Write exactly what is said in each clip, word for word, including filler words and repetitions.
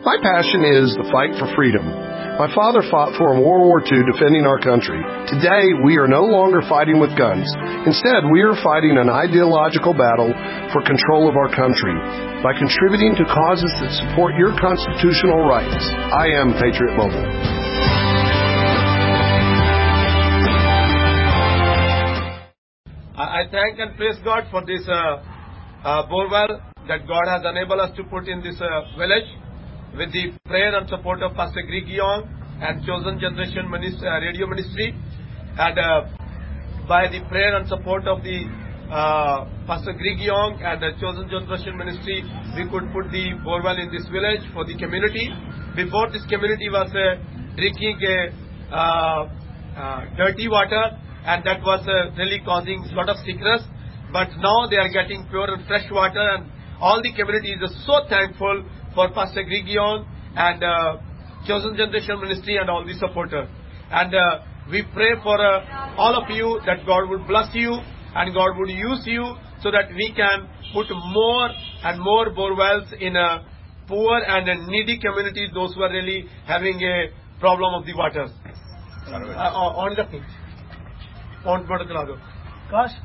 My passion is the fight for freedom. My father fought for in World War Two defending our country. Today, we are no longer fighting with guns. Instead, we are fighting an ideological battle for control of our country by contributing to causes that support your constitutional rights. I am Patriot Mobile. I thank and praise God for this uh, uh, borewell that God has enabled us to put in this uh, village with the prayer and support of Pastor Greg Young and Chosen Generation Ministry, uh, Radio Ministry, and uh, by the prayer and support of the uh, Pastor Greg Young and the Chosen Generation Ministry, we could put the borewell in this village for the community. Before, this community was uh, drinking uh, uh, uh, dirty water, and that was uh, really causing a lot of sickness. But now they are getting pure and fresh water, and all the community is so thankful for Pastor Greg Young and uh, Chosen Generation Ministry and all the supporters. And uh, we pray for uh, all of you that God would bless you and God would use you so that we can put more and more borewells in a poor and a needy community, those who are really having a problem of the water. Uh, on the thing. On the Gosh.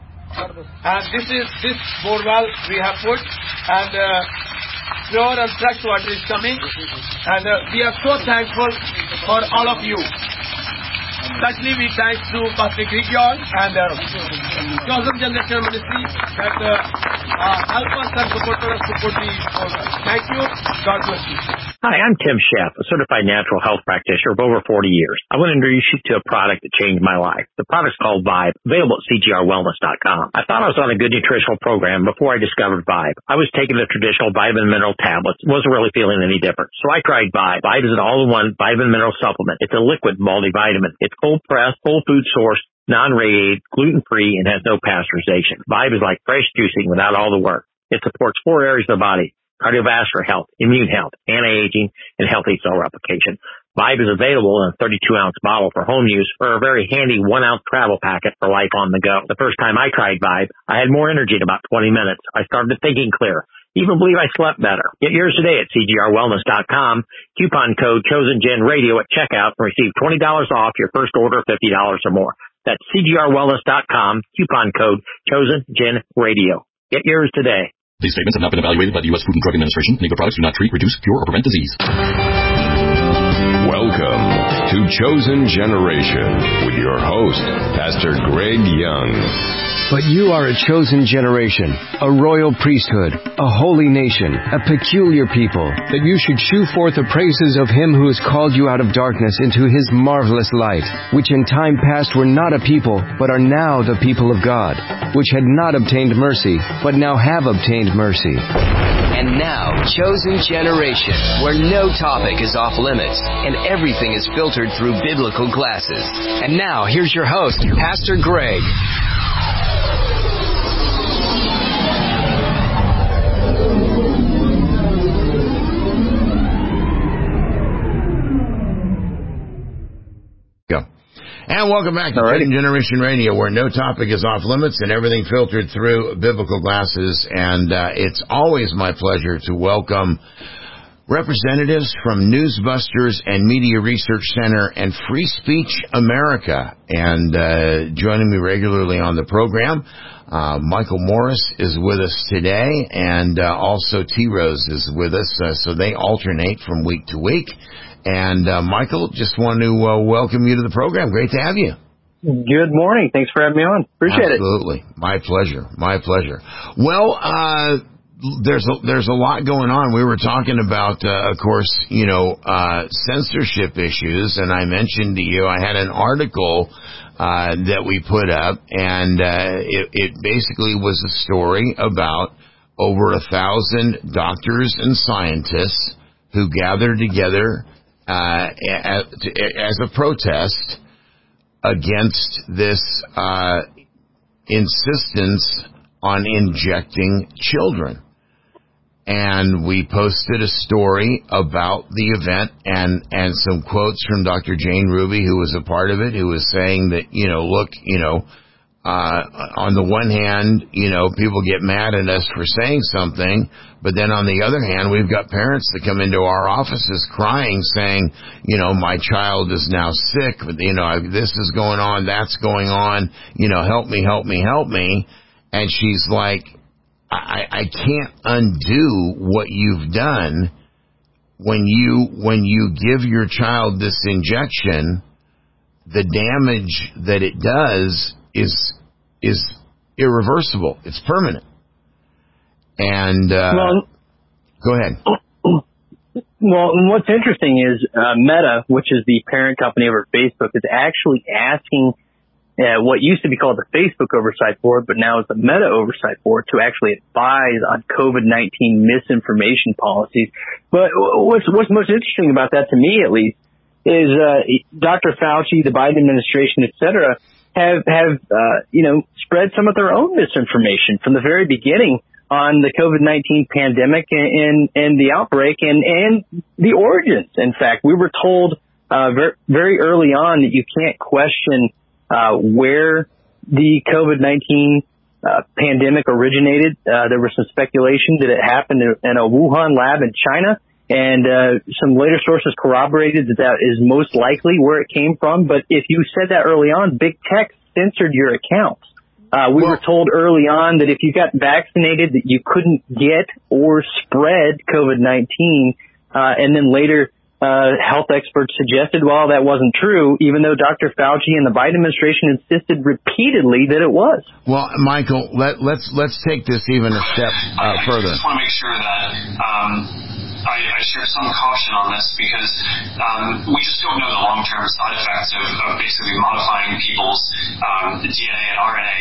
And this is this borewell we have put, and uh, pure and fresh water is coming, and uh, we are so thankful for all of you. Especially we thank to Pastor Greg Young and uh, Chosen Generation Ministry that uh, uh, help us and support us to put the borewell. Thank you. God bless you. Hi, I'm Tim Sheff, a certified natural health practitioner of over forty years. I want to introduce you to a product that changed my life. The product's called Vibe, available at C G R wellness dot com. I thought I was on a good nutritional program before I discovered Vibe. I was taking the traditional vitamin mineral tablets, wasn't really feeling any different. So I tried Vibe. Vibe is an all-in-one vitamin mineral supplement. It's a liquid multivitamin. It's cold-pressed, whole food sourced, non-radiated, gluten-free, and has no pasteurization. Vibe is like fresh juicing without all the work. It supports four areas of the body: cardiovascular health, immune health, anti-aging, and healthy cell replication. Vibe is available in a thirty-two ounce bottle for home use or a very handy one ounce travel packet for life on the go. The first time I tried Vibe, I had more energy in about twenty minutes. I started thinking clear. Even believe I slept better. Get yours today at C G R wellness dot com. Coupon code ChosenGenRadio at checkout and receive twenty dollars off your first order of fifty dollars or more. That's C G R wellness dot com. Coupon code ChosenGenRadio. Get yours today. These statements have not been evaluated by the U S Food and Drug Administration. Nego products do not treat, reduce, cure, or prevent disease. Welcome to Chosen Generation with your host, Pastor Greg Young. But you are a chosen generation, a royal priesthood, a holy nation, a peculiar people, that you should shew forth the praises of Him who has called you out of darkness into His marvelous light, which in time past were not a people, but are now the people of God, which had not obtained mercy, but now have obtained mercy. And now, Chosen Generation, where no topic is off limits, and everything is filtered through biblical glasses. And now, here's your host, Pastor Greg. And welcome back to Chosen Generation Radio, where no topic is off limits and everything filtered through biblical glasses. And uh, it's always my pleasure to welcome representatives from Newsbusters and Media Research Center and Free Speech America. And uh, joining me regularly on the program, uh, Michael Morris is with us today, and uh, also T-Rose is with us. Uh, so they alternate from week to week. And, uh, Michael, just want to uh, welcome you to the program. Great to have you. Good morning. Thanks for having me on. Appreciate Absolutely. it. Absolutely. My pleasure. My pleasure. Well, uh, there's a, there's a lot going on. We were talking about, uh, of course, you know, uh, censorship issues. And I mentioned to you, I had an article, uh, that we put up, and, uh, it, it basically was a story about over a thousand doctors and scientists who gathered together Uh, as a protest against this uh, insistence on injecting children. And we posted a story about the event and, and some quotes from Doctor Jane Ruby, who was a part of it, who was saying that, you know, look, you know, uh, on the one hand, you know, people get mad at us for saying something, but then on the other hand, we've got parents that come into our offices crying, saying, you know, my child is now sick, but, you know, this is going on, that's going on, you know, help me, help me, help me. And she's like, I, I can't undo what you've done when you, when you give your child this injection. The damage that it does is is irreversible. It's permanent. And uh, well, go ahead. Well, what's interesting is uh, Meta, which is the parent company over Facebook, is actually asking uh, what used to be called the Facebook Oversight Board, but now is the Meta Oversight Board, to actually advise on COVID nineteen misinformation policies. But what's what's most interesting about that, to me at least, is uh, Doctor Fauci, the Biden administration, et cetera, have, have uh, you know, spread some of their own misinformation from the very beginning on the COVID nineteen pandemic and, and the outbreak and, and the origins. In fact, we were told uh, very, very early on that you can't question uh, where the COVID nineteen uh, pandemic originated. Uh, there was some speculation that it happened in a Wuhan lab in China. And uh, some later sources corroborated that that is most likely where it came from. But if you said that early on, big tech censored your accounts. Uh, we well, were told early on that if you got vaccinated, that you couldn't get or spread COVID nineteen. Uh, and then later, uh, health experts suggested, well, that wasn't true, even though Doctor Fauci and the Biden administration insisted repeatedly that it was. Well, Michael, let, let's let's take this even a step uh, I, further. I just want to make sure that um, I, I share some caution on this because um, we just don't know the long-term side effects of, of basically modifying people's um, D N A and R N A.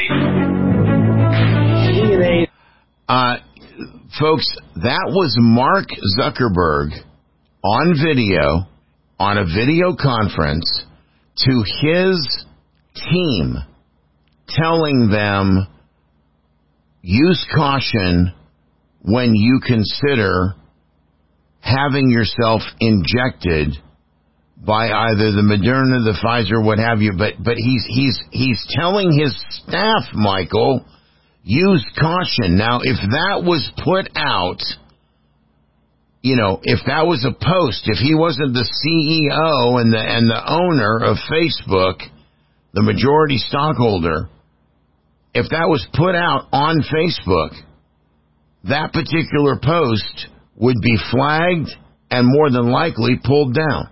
Uh, folks, that was Mark Zuckerberg on video, on a video conference, to his team, telling them, use caution when you consider having yourself injected by either the Moderna, the Pfizer, what have you. But but he's he's he's telling his staff, Michael, use caution. Now, if that was put out, you know, if that was a post, if he wasn't the C E O and the and the owner of Facebook, the majority stockholder, if that was put out on Facebook, that particular post would be flagged and more than likely pulled down.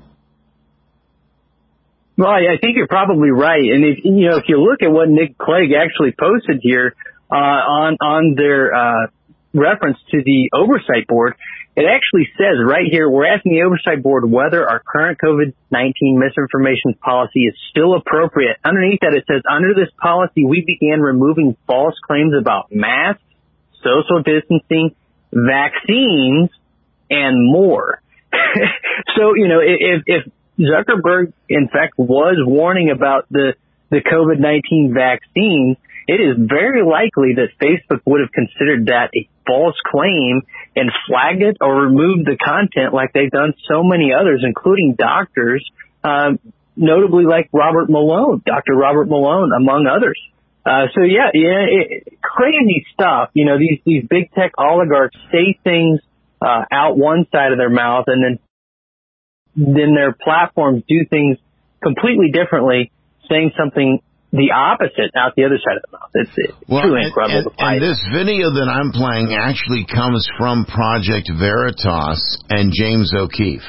Well, I think you're probably right. And if you know, if you look at what Nick Clegg actually posted here uh, on on their uh, reference to the oversight board, it actually says right here, we're asking the oversight board whether our current COVID nineteen misinformation policy is still appropriate. Underneath that, it says, under this policy, we began removing false claims about masks, social distancing, vaccines, and more. So, you know, if, if Zuckerberg, in fact, was warning about the, the COVID nineteen vaccine, it is very likely that Facebook would have considered that a false claim and flagged it or removed the content like they've done so many others, including doctors, um, notably like Robert Malone, Doctor Robert Malone, among others. Uh, so yeah, yeah, it, crazy stuff. You know, these, these big tech oligarchs say things, uh, out one side of their mouth, and then, then their platforms do things completely differently, saying something the opposite out the other side of the mouth. It's, it's well, truly and, incredible. And, and this video that I'm playing actually comes from Project Veritas and James O'Keefe.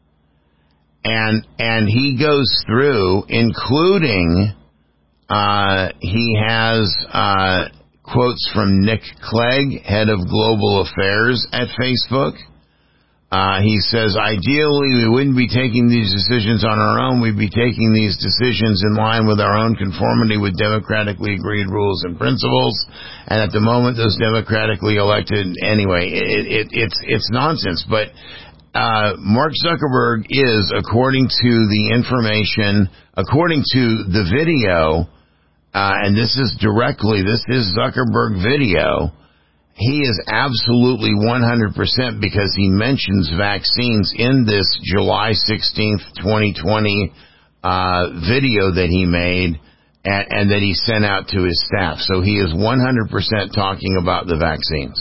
And, and he goes through, including, uh, he has, uh, quotes from Nick Clegg, head of global affairs at Facebook. Uh, he says, ideally, we wouldn't be taking these decisions on our own. We'd be taking these decisions in line with our own conformity with democratically agreed rules and principles. And at the moment, those democratically elected, anyway, it, it, it's, it's nonsense. But, uh, Mark Zuckerberg is, according to the information, according to the video, uh, and this is directly, this is Zuckerberg video, he is absolutely one hundred percent, because he mentions vaccines in this July sixteenth, twenty twenty uh video that he made, and, and that he sent out to his staff. So he is one hundred percent talking about the vaccines.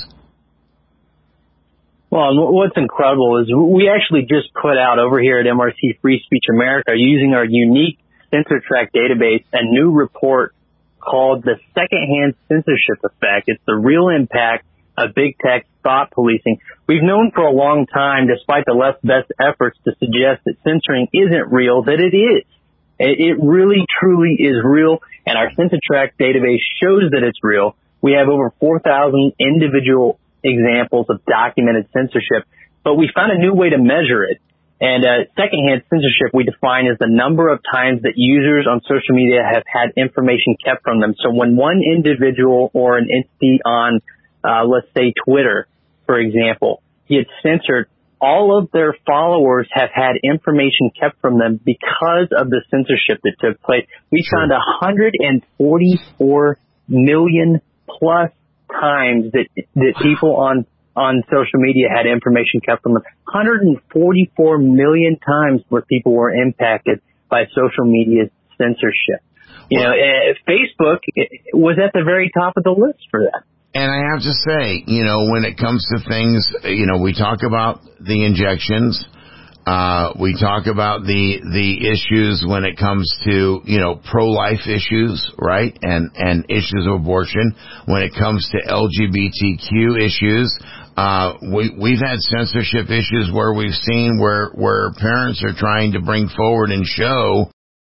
Well, what's incredible is we actually just put out over here at M R C Free Speech America, using our unique CensorTrack database, a new report called the Secondhand Censorship Effect. It's the real impact of big tech thought policing. We've known for a long time, despite the left's best efforts to suggest that censoring isn't real, that it is. It really, truly is real, and our CensorTrack database shows that it's real. We have over four thousand individual examples of documented censorship, but we found a new way to measure it. And uh, secondhand censorship we define as the number of times that users on social media have had information kept from them. So when one individual or an entity on, uh, let's say Twitter, for example, gets censored, all of their followers have had information kept from them because of the censorship that took place. We found one hundred forty-four million plus times that that people on on social media had information kept from them. one hundred forty-four million times where people were impacted by social media's censorship. You know, uh, Facebook was at the very top of the list for that. And I have to say, you know, when it comes to things, you know, we talk about the injections. Uh, we talk about the, the issues when it comes to, you know, pro-life issues, right? And, and issues of abortion. When it comes to L G B T Q issues, uh, we, we've had censorship issues where we've seen where, where parents are trying to bring forward and show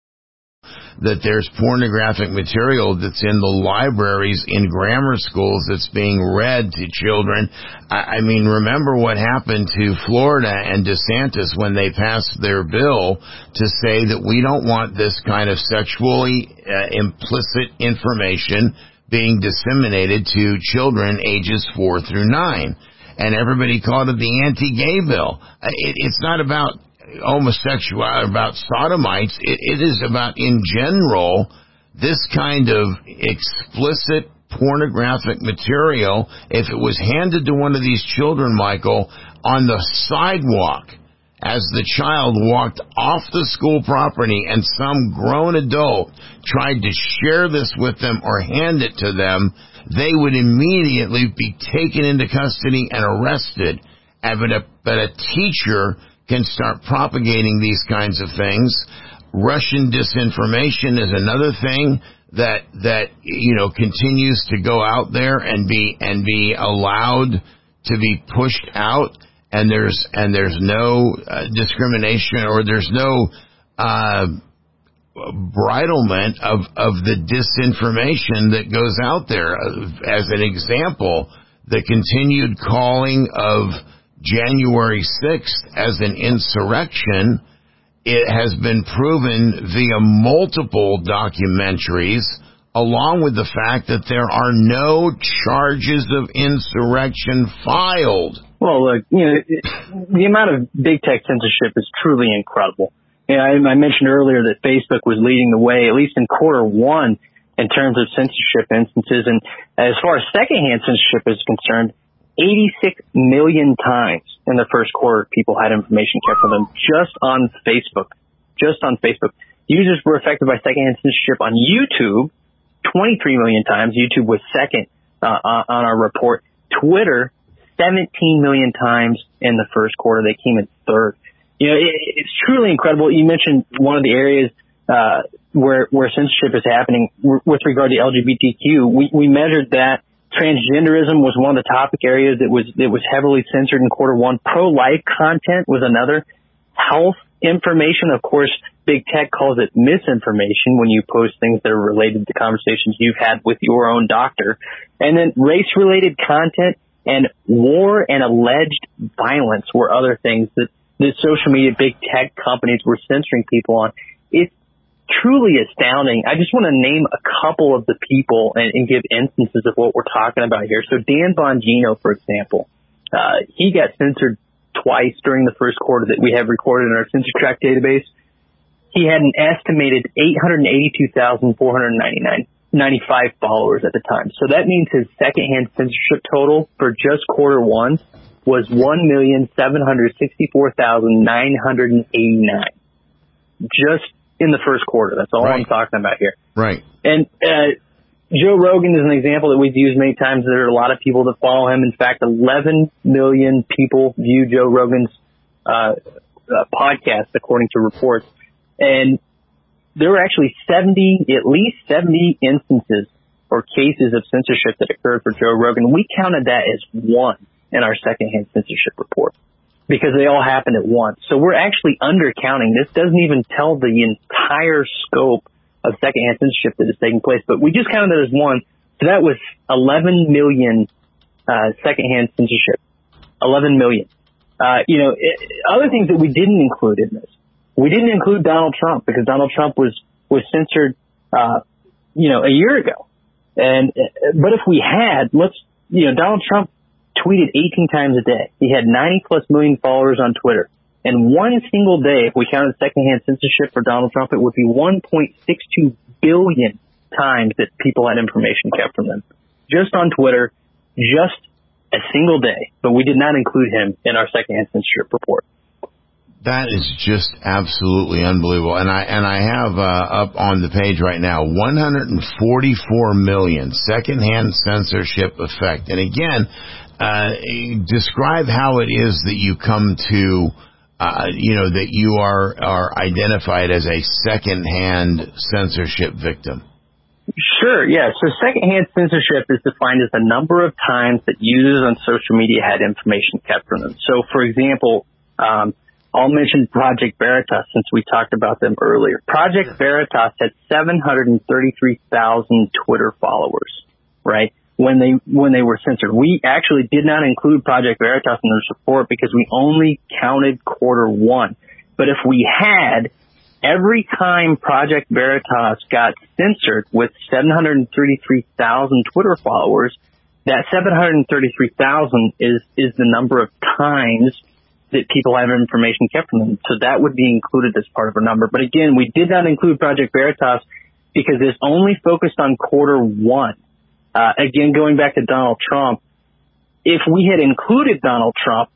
that there's pornographic material that's in the libraries in grammar schools that's being read to children. I, I mean, remember what happened to Florida and DeSantis when they passed their bill to say that we don't want this kind of sexually uh, implicit information being disseminated to children ages four through nine. And everybody called it the anti-gay bill. It, it's not about homosexual, about sodomites. It, it is about, in general, this kind of explicit pornographic material. If it was handed to one of these children, Michael, on the sidewalk as the child walked off the school property and some grown adult tried to share this with them or hand it to them, they would immediately be taken into custody and arrested. But a, but a teacher can start propagating these kinds of things. Russian disinformation is another thing that that you know continues to go out there and be and be allowed to be pushed out, and there's and there's no uh, discrimination, or there's no uh bridlement of of the disinformation that goes out there. As an example, the continued calling of January sixth as an insurrection, it has been proven via multiple documentaries, along with the fact that there are no charges of insurrection filed. Well, look, you know, the amount of big tech censorship is truly incredible. You know, I, I mentioned earlier that Facebook was leading the way, at least in quarter one, in terms of censorship instances. And as far as secondhand censorship is concerned, eighty-six million times in the first quarter, people had information kept from them just on Facebook. Just on Facebook. Users were affected by secondhand censorship on YouTube twenty-three million times. YouTube was second uh, on our report. Twitter, seventeen million times in the first quarter. They came in third. You know, it, it's truly incredible. You mentioned one of the areas uh, where where censorship is happening with regard to L G B T Q. We, we measured that. Transgenderism was one of the topic areas that was that was heavily censored in quarter one. Pro-life content was another. Health information, of course, big tech calls it misinformation when you post things that are related to conversations you've had with your own doctor. And then race-related content and war and alleged violence were other things that the social media big tech companies were censoring people on. It's truly astounding. I just want to name a couple of the people and, and give instances of what we're talking about here. So Dan Bongino, for example, uh, he got censored twice during the first quarter that we have recorded in our CensorTrack database. He had an estimated eight hundred eighty-two thousand four hundred ninety-five followers at the time. So that means his secondhand censorship total for just quarter one was one million seven hundred sixty-four thousand nine hundred eighty-nine. Just in the first quarter. That's all right. I'm talking about here. Right. And uh, Joe Rogan is an example that we've used many times. There are a lot of people that follow him. In fact, eleven million people view Joe Rogan's uh, uh, podcast, according to reports. And there were actually seventy, at least seventy instances or cases of censorship that occurred for Joe Rogan. We counted that as one in our secondhand censorship report because they all happened at once. So we're actually undercounting. This doesn't even tell the entire scope of secondhand censorship that is taking place, but we just counted it as one. So that was eleven million uh, secondhand censorship. eleven million. Uh, you know, it, other things that we didn't include in this. We didn't include Donald Trump because Donald Trump was, was censored, uh, you know, a year ago. And, but if we had, let's, you know, Donald Trump tweeted eighteen times a day. He had ninety plus million followers on Twitter. And one single day, if we counted secondhand censorship for Donald Trump, it would be one point six two billion times that people had information kept from them. Just on Twitter, just a single day. But we did not include him in our secondhand censorship report. That is just absolutely unbelievable. And I and I have uh, up on the page right now one hundred forty-four million secondhand censorship effect. And again, uh, describe how it is that you come to, uh, you know, that you are are identified as a secondhand censorship victim. Sure, yeah. So secondhand censorship is defined as the number of times that users on social media had information kept from them. So, for example, um, I'll mention Project Veritas since we talked about them earlier. Project Veritas had seven hundred thirty-three thousand Twitter followers, right? When they when they were censored, we actually did not include Project Veritas in this report because we only counted quarter one. But if we had, every time Project Veritas got censored with seven hundred thirty-three thousand Twitter followers, that seven hundred thirty-three thousand is is the number of times that people have information kept from them. So that would be included as part of our number. But again, we did not include Project Veritas because it's only focused on quarter one. Uh, again, going back to Donald Trump, if we had included Donald Trump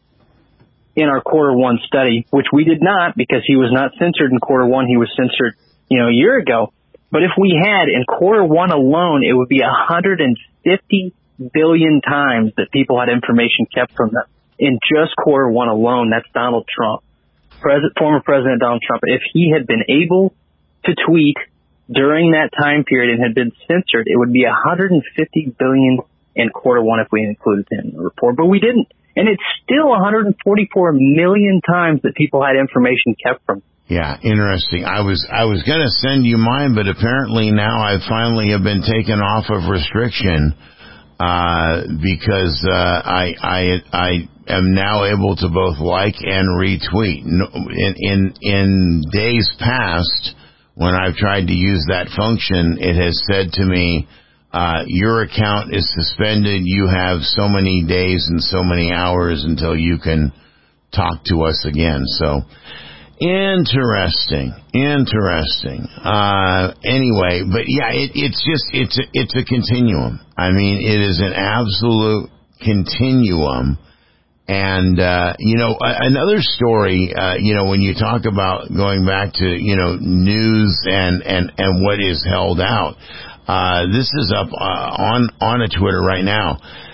in our quarter one study, which we did not because he was not censored in quarter one, he was censored, you know, a year ago. But if we had in quarter one alone, it would be one hundred fifty billion times that people had information kept from them. In just quarter one alone, that's Donald Trump, President, former President Donald Trump. If he had been able to tweet during that time period and had been censored, it would be one hundred fifty billion in quarter one if we included him in the report. But we didn't. And it's still one hundred forty-four million times that people had information kept from. Yeah, interesting. I was I was going to send you mine, but apparently now I finally have been taken off of restriction. Uh, because, uh, I, I, I am now able to both like and retweet. In, in, in days past, when I've tried to use that function, it has said to me, uh, your account is suspended. You have so many days and so many hours until you can talk to us again. So, Interesting, interesting. Uh, anyway, but yeah, it, it's just, it's a, it's a continuum. I mean, it is an absolute continuum. And, uh, you know, another story, uh, you know, when you talk about going back to, you know, news and, and, and what is held out, uh, this is up, uh, on, on a Twitter right now.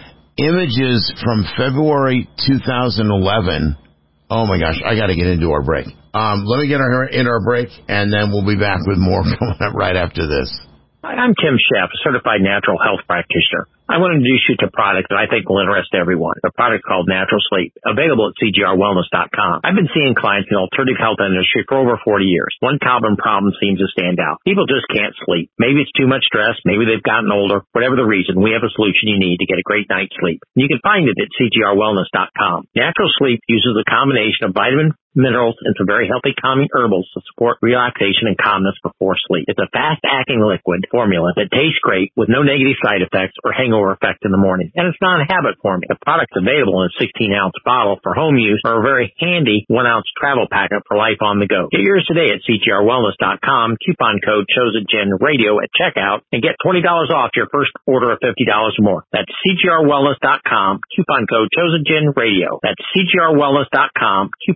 Images from February two thousand eleven. Oh my gosh, I got to get into our break. Um, let me get our, in our break, and then we'll be back with more coming up right after this. Hi, I'm Tim Sheff, a certified natural health practitioner. I want to introduce you to a product that I think will interest everyone. A product called Natural Sleep, available at C G R wellness dot com. I've been seeing clients in the alternative health industry for over forty years. One common problem seems to stand out. People just can't sleep. Maybe it's too much stress. Maybe they've gotten older. Whatever the reason, we have a solution you need to get a great night's sleep. You can find it at C G R wellness dot com. Natural Sleep uses a combination of vitamin, minerals, and some very healthy calming herbals to support relaxation and calmness before sleep. It's a fast-acting liquid formula that tastes great with no negative side effects or hangover effect in the morning. And it's not a habit forming. The product's available in a sixteen ounce bottle for home use or a very handy one ounce travel packet for life on the go. Get yours today at C G R wellness dot com. Coupon code ChosenGen Radio at checkout and get twenty dollars off your first order of fifty dollars or more. That's C G R wellness dot com. Coupon code ChosenGen Radio. That's C G R wellness dot com. Coupon code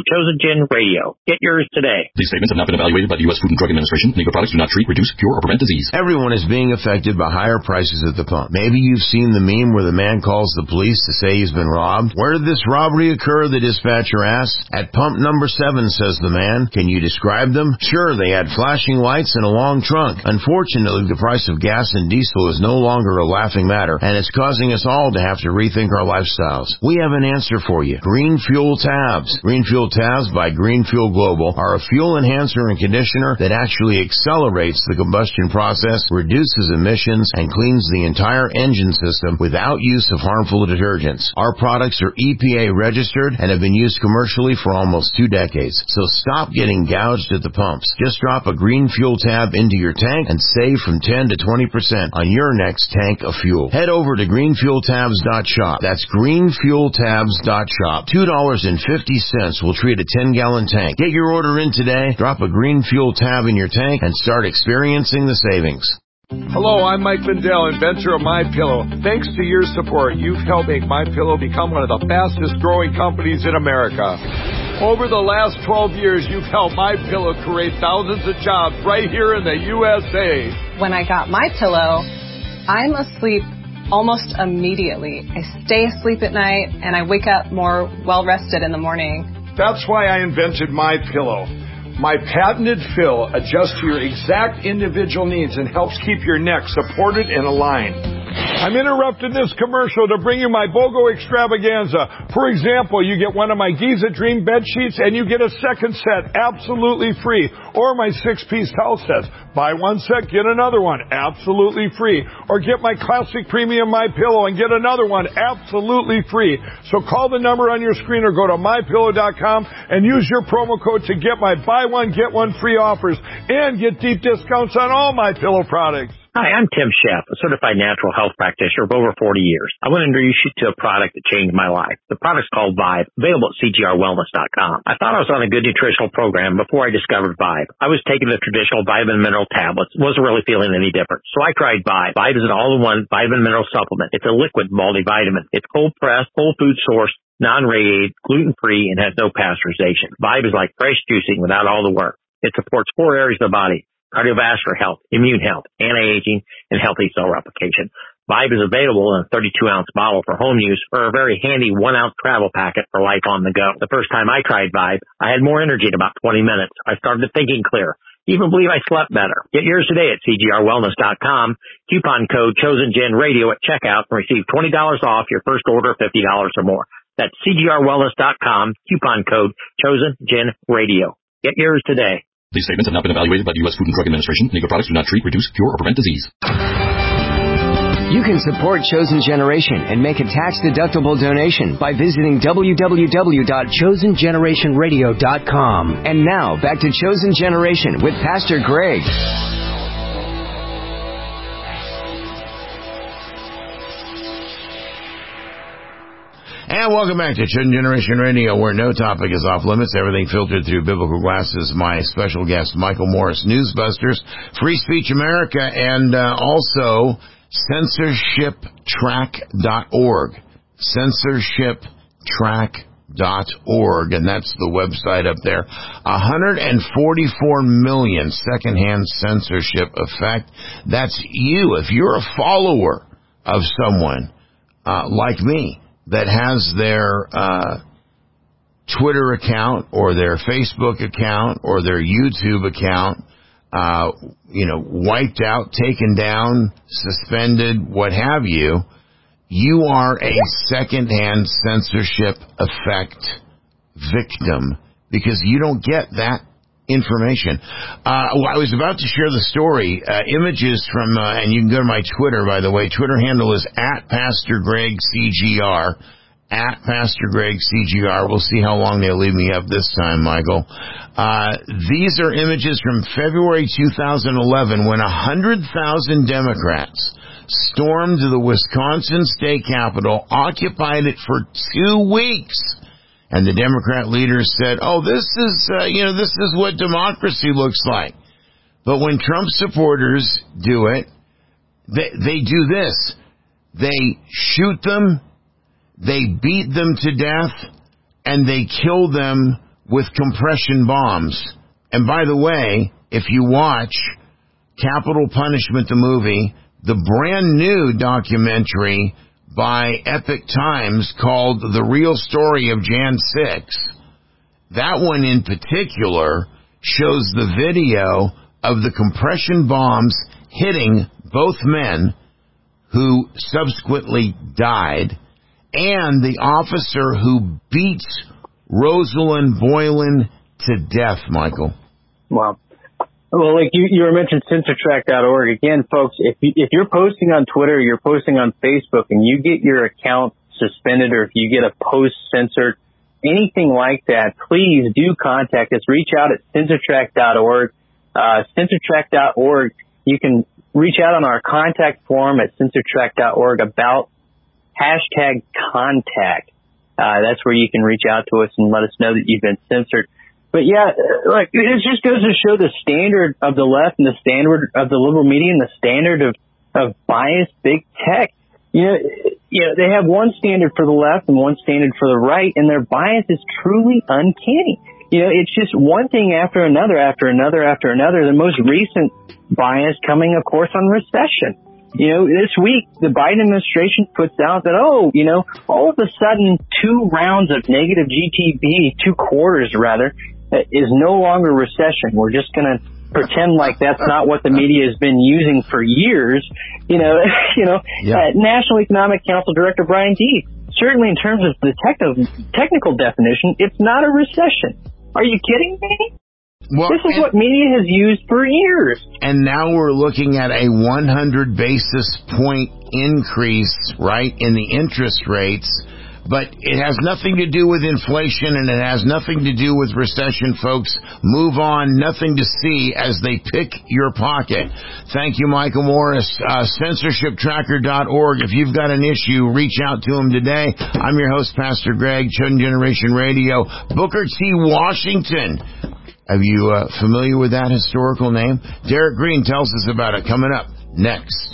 Chosen Gen Radio. Get yours today. These statements have not been evaluated by the U S Food and Drug Administration. Legal products do not treat, reduce, cure, or prevent disease. Everyone is being affected by higher prices at the pump. Maybe you've seen the meme where the man calls the police to say he's been robbed. Where did this robbery occur? The dispatcher asks. At pump number seven, says the man. Can you describe them? Sure, they had flashing lights and a long trunk. Unfortunately, the price of gas and diesel is no longer a laughing matter, and it's causing us all to have to rethink our lifestyles. We have an answer for you. Green Fuel Tabs. Green Fuel Tabs by Green Fuel Global are a fuel enhancer and conditioner that actually accelerates the combustion process, reduces emissions, and cleans the entire engine system without use of harmful detergents. Our products are E P A registered and have been used commercially for almost two decades. So stop getting gouged at the pumps. Just drop a Green Fuel Tab into your tank and save from ten to twenty percent on your next tank of fuel. Head over to green fuel tabs dot shop. That's green fuel tabs dot shop. two dollars and fifty cents will treat a ten-gallon tank. Get your order in today, drop a Green Fuel Tab in your tank, and start experiencing the savings. Hello, I'm Mike Lindell, inventor of MyPillow. Thanks to your support, you've helped make MyPillow become one of the fastest growing companies in America. Over the last twelve years, you've helped MyPillow create thousands of jobs right here in the U S A. When I got MyPillow, I'm asleep almost immediately. I stay asleep at night, and I wake up more well-rested in the morning. That's why I invented MyPillow. My patented fill adjusts to your exact individual needs and helps keep your neck supported and aligned. I'm interrupting this commercial to bring you my BOGO extravaganza. For example, you get one of my Giza Dream bed sheets and you get a second set absolutely free. Or my six-piece towel sets. Buy one set, get another one absolutely free. Or get my classic premium MyPillow and get another one absolutely free. So call the number on your screen or go to my pillow dot com and use your promo code to get my buy one, get one free offers and get deep discounts on all MyPillow products. Hi, I'm Tim Sheff, a certified natural health practitioner of over forty years. I want to introduce you to a product that changed my life. The product's called Vibe, available at C G R wellness dot com. I thought I was on a good nutritional program before I discovered Vibe. I was taking the traditional vitamin and mineral tablets, wasn't really feeling any different. So I tried Vibe. Vibe is an all-in-one vitamin and mineral supplement. It's a liquid multivitamin. It's cold-pressed, whole food sourced, non-radiated, gluten-free, and has no pasteurization. Vibe is like fresh juicing without all the work. It supports four areas of the body: cardiovascular health, immune health, anti-aging, and healthy cell replication. Vibe is available in a thirty-two ounce bottle for home use or a very handy one ounce travel packet for life on the go. The first time I tried Vibe, I had more energy in about twenty minutes. I started thinking clear. Even believe I slept better. Get yours today at C G R wellness dot com. Coupon code ChosenGenRadio at checkout and receive twenty dollars off your first order of fifty dollars or more. That's C G R wellness dot com. Coupon code ChosenGenRadio. Get yours today. These statements have not been evaluated by the U S Food and Drug Administration. Legal products do not treat, reduce, cure, or prevent disease. You can support Chosen Generation and make a tax-deductible donation by visiting w w w dot chosen generation radio dot com. And now, back to Chosen Generation with Pastor Greg. And welcome back to Chosen Generation Radio, where no topic is off limits. Everything filtered through biblical glasses. My special guest, Michael Morris, Newsbusters, Free Speech America, and uh, also censorship track dot org. censorship track dot org, and that's the website up there. one hundred forty-four million secondhand censorship effect. That's you. If you're a follower of someone uh, like me, that has their uh, Twitter account or their Facebook account or their YouTube account, uh, you know, wiped out, taken down, suspended, what have you, you are a secondhand censorship effect victim because you don't get that information. Uh, well, I was about to share the story, uh, images from, uh, and you can go to my Twitter, by the way. Twitter handle is at Pastor Greg C G R, at Pastor Greg C G R. We'll see how long they'll leave me up this time, Michael. Uh, these are images from February two thousand eleven when one hundred thousand Democrats stormed the Wisconsin state capitol, occupied it for two weeks. And the Democrat leaders said, oh, this is, uh, you know, this is what democracy looks like. But when Trump supporters do it, they, they do this. They shoot them, they beat them to death, and they kill them with compression bombs. And by the way, if you watch Capital Punishment, the movie, the brand new documentary by Epic Times called The Real Story of Jan six, that one in particular shows the video of the compression bombs hitting both men who subsequently died and the officer who beats Rosalind Boylan to death, Michael. Wow. Well, like you, you were mentioning censor track dot org. Again, folks, if, you, if you're posting on Twitter, you're posting on Facebook, and you get your account suspended, or if you get a post censored, anything like that, please do contact us. Reach out at censor track dot org. Uh, censor track dot org. You can reach out on our contact form at censor track dot org about hashtag contact. Uh, that's where you can reach out to us and let us know that you've been censored. But yeah, like, it just goes to show the standard of the left and the standard of the liberal media and the standard of, of biased big tech. You know, you know, they have one standard for the left and one standard for the right, and their bias is truly uncanny. You know, it's just one thing after another, after another, after another. The most recent bias coming, of course, on recession. You know, this week, the Biden administration puts out that, oh, you know, all of a sudden, two rounds of negative G D P, two quarters rather, is no longer recession. We're just going to pretend like that's not what the media has been using for years. You know, you know, yeah. uh, National Economic Council Director Brian Deese, certainly in terms of the technical, technical definition, it's not a recession. Are you kidding me? Well, this is and, what media has used for years. And now we're looking at a one hundred basis point increase, right, in the interest rates. But it has nothing to do with inflation, and it has nothing to do with recession, folks. Move on. Nothing to see as they pick your pocket. Thank you, Michael Morris. Uh, censorship tracker dot org. If you've got an issue, reach out to him today. I'm your host, Pastor Greg, Chosen Generation Radio. Booker T. Washington. Are you uh, familiar with that historical name? Derek Green tells us about it coming up next.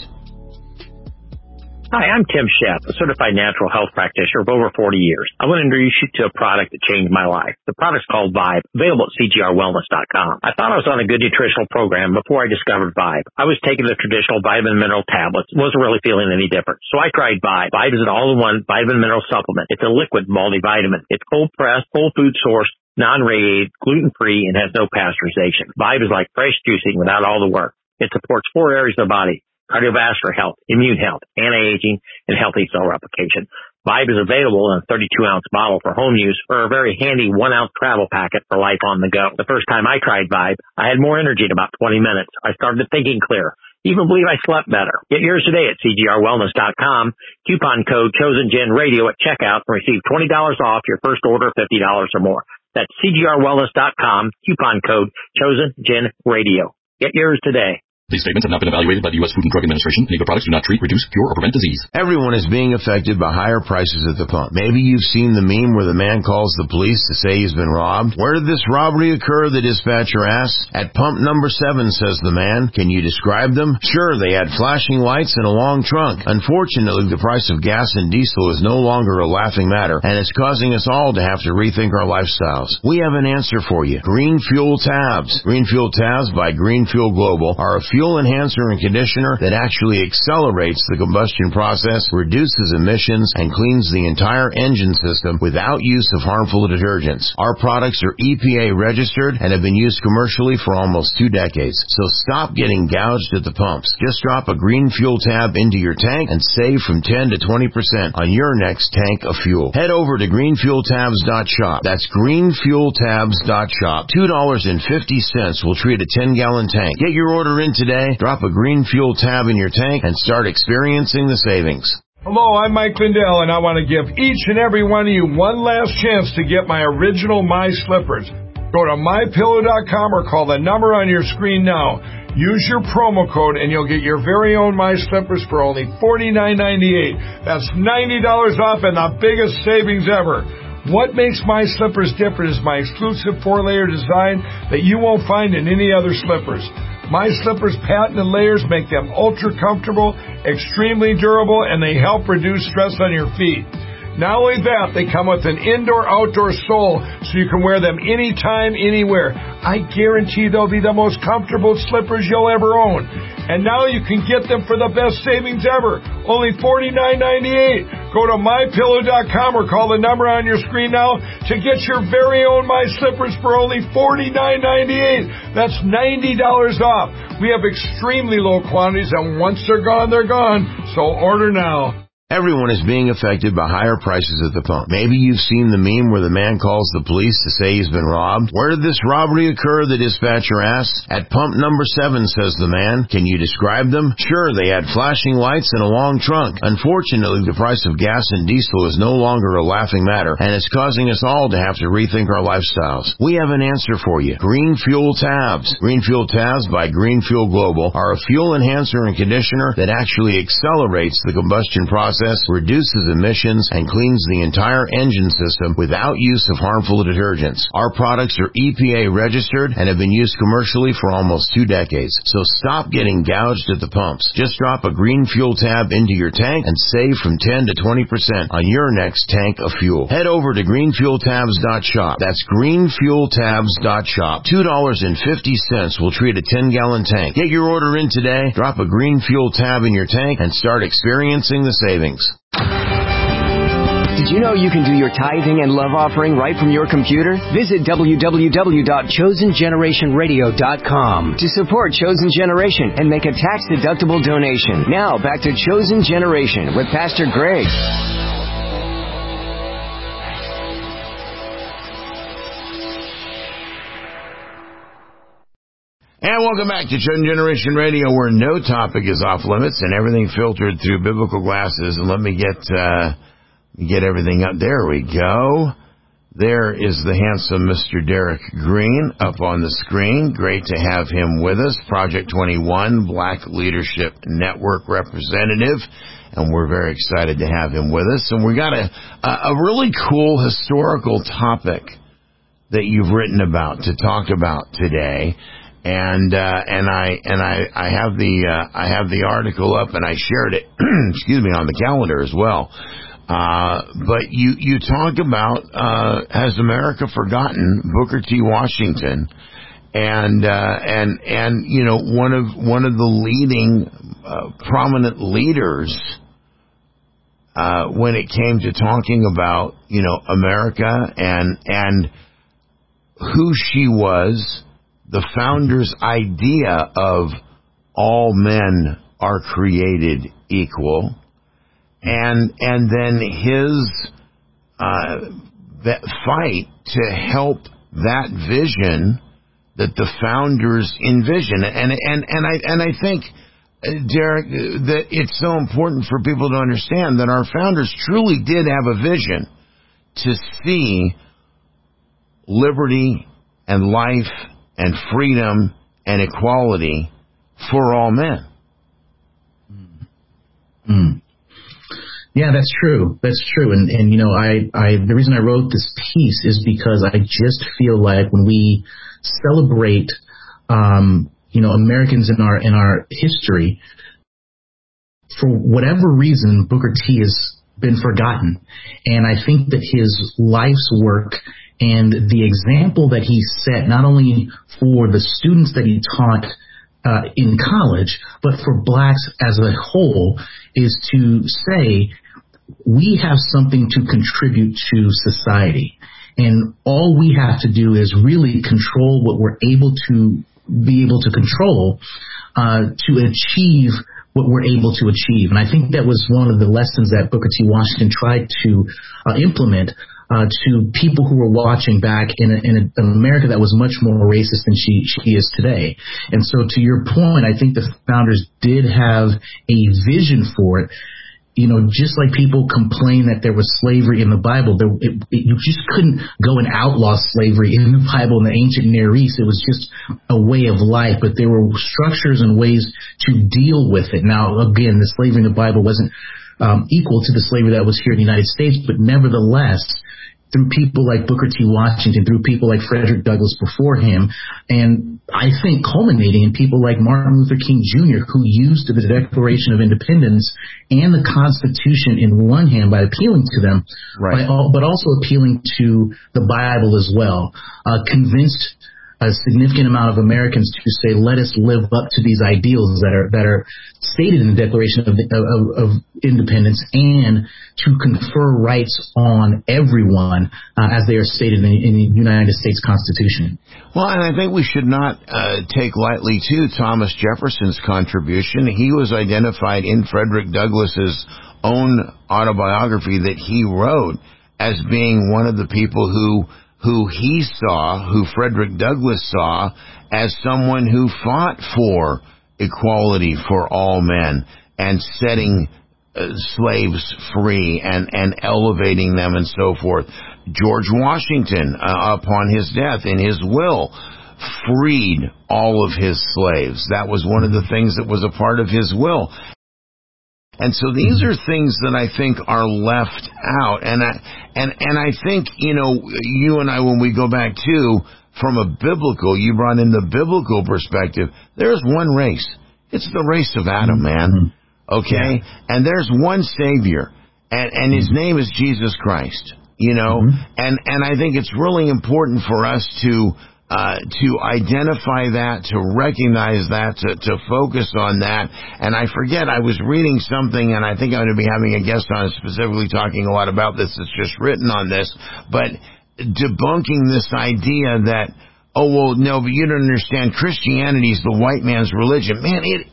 Hi, I'm Tim Sheff, a certified natural health practitioner of over forty years. I want to introduce you to a product that changed my life. The product's called Vibe, available at C G R wellness dot com. I thought I was on a good nutritional program before I discovered Vibe. I was taking the traditional vitamin and mineral tablets, wasn't really feeling any different. So I tried Vibe. Vibe is an all-in-one vitamin and mineral supplement. It's a liquid multivitamin. It's cold-pressed, whole food source, non-radiated, gluten-free, and has no pasteurization. Vibe is like fresh juicing without all the work. It supports four areas of the body: cardiovascular health, immune health, anti-aging, and healthy cell replication. Vibe is available in a thirty-two ounce bottle for home use, or a very handy one ounce travel packet for life on the go. The first time I tried Vibe, I had more energy in about twenty minutes. I started thinking clearer. Even believe I slept better. Get yours today at C G R wellness dot com. Coupon code ChosenGenRadio at checkout and receive twenty dollars off your first order of fifty dollars or more. That's C G R wellness dot com. Coupon code ChosenGenRadio. Get yours today. These statements have not been evaluated by the U S Food and Drug Administration. Any of the products do not treat, reduce, cure, or prevent disease. Everyone is being affected by higher prices at the pump. Maybe you've seen the meme where the man calls the police to say he's been robbed. Where did this robbery occur? The dispatcher asks. At pump number seven, says the man. Can you describe them? Sure, they had flashing lights and a long trunk. Unfortunately, the price of gas and diesel is no longer a laughing matter, and it's causing us all to have to rethink our lifestyles. We have an answer for you. Green Fuel Tabs. Green Fuel Tabs by Green Fuel Global are a fuel enhancer and conditioner that actually accelerates the combustion process, reduces emissions, and cleans the entire engine system without use of harmful detergents. Our products are E P A registered and have been used commercially for almost two decades. So stop getting gouged at the pumps. Just drop a Green Fuel Tab into your tank and save from ten to twenty percent on your next tank of fuel. Head over to green fuel tabs dot shop. That's green fuel tabs dot shop. two dollars and fifty cents will treat a ten gallon tank. Get your order in today. Drop a Green Fuel Tab in your tank and start experiencing the savings. Hello, I'm Mike Lindell, and I want to give each and every one of you one last chance to get my original My Slippers. Go to my pillow dot com or call the number on your screen now. Use your promo code, and you'll get your very own My Slippers for only forty-nine ninety-eight. That's ninety dollars off and the biggest savings ever. What makes My Slippers different is my exclusive four-layer design that you won't find in any other slippers. My Slippers patented layers make them ultra comfortable, extremely durable, and they help reduce stress on your feet. Not only that, they come with an indoor-outdoor sole so you can wear them anytime, anywhere. I guarantee they'll be the most comfortable slippers you'll ever own. And now you can get them for the best savings ever, only forty-nine ninety-eight. Go to my pillow dot com or call the number on your screen now to get your very own My Slippers for only forty-nine ninety-eight. That's ninety dollars off. We have extremely low quantities, and once they're gone, they're gone. So order now. Everyone is being affected by higher prices at the pump. Maybe you've seen the meme where the man calls the police to say he's been robbed. Where did this robbery occur? The dispatcher asks. At pump number seven, says the man. Can you describe them? Sure, they had flashing lights and a long trunk. Unfortunately, the price of gas and diesel is no longer a laughing matter, and it's causing us all to have to rethink our lifestyles. We have an answer for you. Green Fuel Tabs. Green Fuel Tabs by Green Fuel Global are a fuel enhancer and conditioner that actually accelerates the combustion process, reduces emissions, and cleans the entire engine system without use of harmful detergents. Our products are E P A registered and have been used commercially for almost two decades. So stop getting gouged at the pumps. Just drop a Green Fuel Tab into your tank and save from ten to twenty percent on your next tank of fuel. Head over to green fuel tabs dot shop. That's green fuel tabs dot shop. two dollars and fifty cents will treat a ten gallon tank. Get your order in today, drop a Green Fuel Tab in your tank, and start experiencing the savings. Did you know you can do your tithing and love offering right from your computer? Visit w w w dot chosen generation radio dot com to support Chosen Generation and make a tax-deductible donation. Now, back to Chosen Generation with Pastor Greg. And welcome back to Chosen Generation Radio, where no topic is off limits and everything filtered through biblical glasses. And let me get uh, get everything up. There we go. There is the handsome Mister Derek Green up on the screen. Great to have him with us. Project twenty-one, Black Leadership Network representative. And we're very excited to have him with us. And we got a, a really cool historical topic that you've written about to talk about today. And uh, and I and I, I have the uh, I have the article up, and I shared it. excuse me, on the calendar as well. Uh, but you you talk about uh, Has America Forgotten Booker T. Washington, and uh, and and you know one of one of the leading uh, prominent leaders uh, when it came to talking about you know America and and who she was. The founder's idea of all men are created equal, and and then his uh, that fight to help that vision that the founders envision, and and and I and I think, Derek, that it's so important for people to understand that our founders truly did have a vision to see liberty and life and freedom and equality for all men. Mm. Yeah, that's true. That's true. And, and you know, I, I, the reason I wrote this piece is because I just feel like when we celebrate, um, you know, Americans in our, in our history, for whatever reason, Booker T has been forgotten. And I think that his life's work and the example that he set, not only for the students that he taught uh, in college, but for blacks as a whole, is to say we have something to contribute to society. And all we have to do is really control what we're able to be able to control uh, to achieve what we're able to achieve. And I think that was one of the lessons that Booker T. Washington tried to uh, implement Uh, to people who were watching back in, a, in a, an America that was much more racist than she, she is today. And so to your point, I think the founders did have a vision for it. You know, just like people complain that there was slavery in the Bible, there, it, it, you just couldn't go and outlaw slavery in the Bible in the ancient Near East. It was just a way of life, but there were structures and ways to deal with it. Now, again, the slavery in the Bible wasn't um, equal to the slavery that was here in the United States, but nevertheless, through people like Booker T. Washington, through people like Frederick Douglass before him, and I think culminating in people like Martin Luther King Junior, who used the Declaration of Independence and the Constitution in one hand by appealing to them, right. by, but also appealing to the Bible as well, uh, convinced a significant amount of Americans to say, let us live up to these ideals that are that are stated in the Declaration of, of, of Independence, and to confer rights on everyone uh, as they are stated in, in the United States Constitution. Well, and I think we should not uh, take lightly, too, Thomas Jefferson's contribution. He was identified in Frederick Douglass's own autobiography that he wrote as being one of the people who who he saw, who Frederick Douglass saw, as someone who fought for equality for all men and setting uh, slaves free and, and elevating them and so forth. George Washington, uh, upon his death, in his will, freed all of his slaves. That was one of the things that was a part of his will. And so these are things that I think are left out. And I, and, and I think, you know, you and I, when we go back to, from a biblical, you brought in the biblical perspective, there's one race. It's the race of Adam, man. Okay? And there's one Savior. And, and his name is Jesus Christ. You know? And, and I think it's really important for us to, Uh, to identify that, to recognize that, to, to focus on that. And I forget, I was reading something, and I think I'm going to be having a guest on specifically talking a lot about this. It's just written on this, but debunking this idea that, oh, well, no, but you don't understand, Christianity is the white man's religion. Man, it,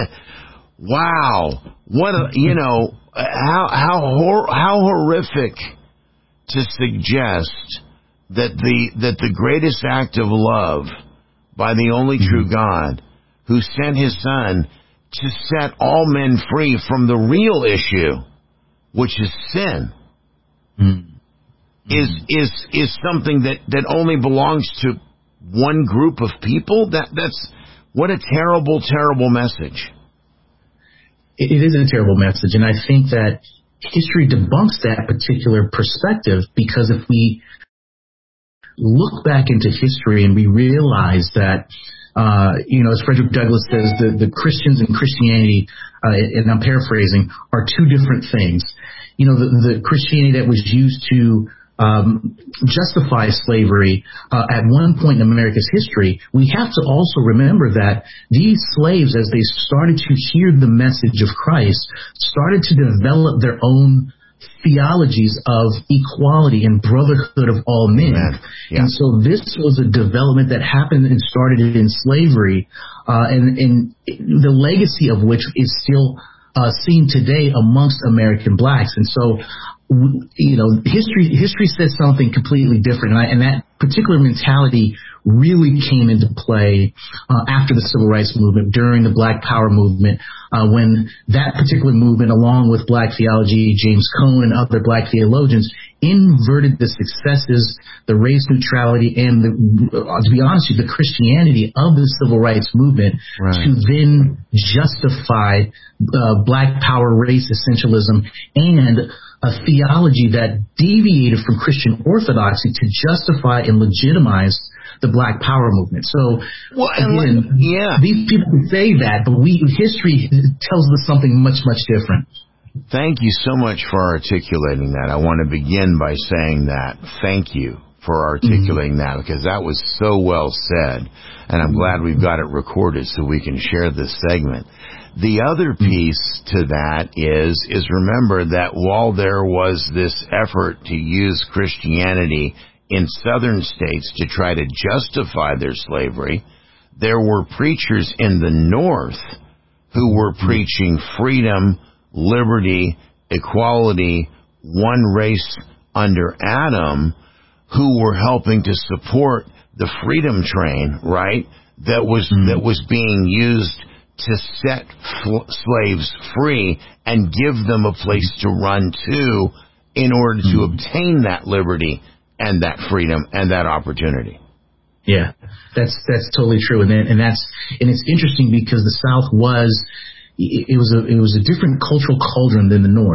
wow. What, a, you know, how, how, hor- how horrific to suggest that the that the greatest act of love by the only true God, who sent his Son to set all men free from the real issue, which is sin, mm-hmm. is is is something that, that only belongs to one group of people. That that's what a terrible, terrible message. It, it is a terrible message, and I think that history debunks that particular perspective, because if we look back into history and we realize that, uh, you know, as Frederick Douglass says, the, the Christians and Christianity, uh, and I'm paraphrasing, are two different things. You know, the, the Christianity that was used to um, justify slavery uh, at one point in America's history, we have to also remember that these slaves, as they started to hear the message of Christ, started to develop their own theologies of equality and brotherhood of all men. Yeah. And so this was a development that happened and started in slavery, uh, and, and the legacy of which is still uh, seen today amongst American blacks. And so, you know, history history says something completely different, and, I, and that particular mentality really came into play uh, after the Civil Rights Movement, during the Black Power movement, uh, when that particular movement, along with Black theology, James Cone and other Black theologians, inverted the successes, the race neutrality, and the, uh, to be honest with you, the Christianity of the Civil Rights Movement, right, to then justify uh, Black Power, race essentialism, and a theology that deviated from Christian orthodoxy to justify and legitimize the Black Power movement. So, well, again, like, yeah. these people can say that, but we history tells us something much, much different. Thank you so much for articulating that. I want to begin by saying that. Thank you for articulating mm-hmm. that, because that was so well said, and I'm glad we've got it recorded so we can share this segment. The other piece to that is, is remember that while there was this effort to use Christianity in southern states to try to justify their slavery, there were preachers in the North who were preaching freedom, liberty, equality, one race under Adam, who were helping to support the freedom train, right, that was mm-hmm. that was being used to set fl- slaves free and give them a place to run to in order to mm-hmm. obtain that liberty and that freedom and that opportunity. Yeah, that's that's totally true, and then, and that's and it's interesting because the South was it, it was a it was a different cultural cauldron than the North.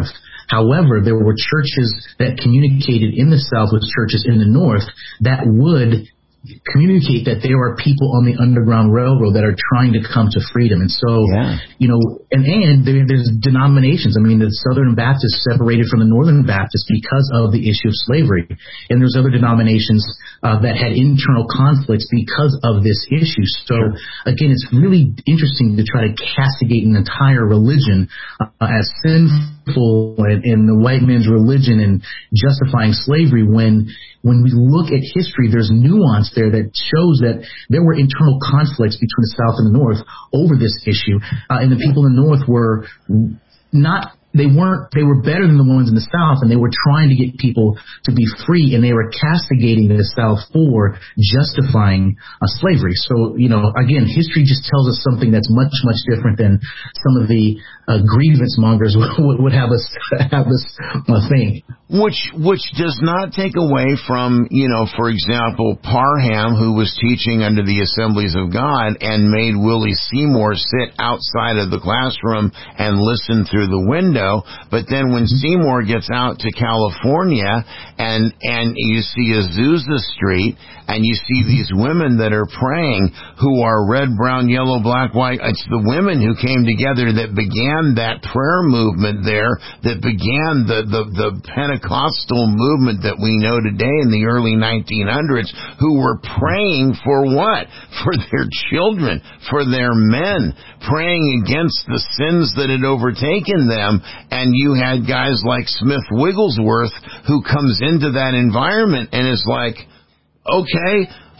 However, there were churches that communicated in the South with churches in the North that would communicate that there are people on the Underground Railroad that are trying to come to freedom. And so, yeah. you know, and, and there, there's denominations. I mean, the Southern Baptists separated from the Northern Baptists because of the issue of slavery. And there's other denominations uh, that had internal conflicts because of this issue. So, again, it's really interesting to try to castigate an entire religion uh, as sinful in, in the white man's religion and justifying slavery when When we look at history, there's nuance there that shows that there were internal conflicts between the South and the North over this issue. Uh, and the people in the North were not, they weren't, they were better than the ones in the South, and they were trying to get people to be free, and they were castigating the South for justifying uh, slavery. So, you know, again, history just tells us something that's much, much different than some of the uh, grievance mongers would, would have us have us uh, think. Which which does not take away from, you know, for example, Parham, who was teaching under the Assemblies of God and made Willie Seymour sit outside of the classroom and listen through the window. But then when Seymour gets out to California and and you see Azusa Street and you see these women that are praying who are red, brown, yellow, black, white, it's the women who came together that began that prayer movement there, that began the, the, the Pentecostal movement that we know today in the early nineteen hundreds, who were praying for what? For their children, for their men, praying against the sins that had overtaken them. And you had guys like Smith Wigglesworth who comes into that environment and is like, okay,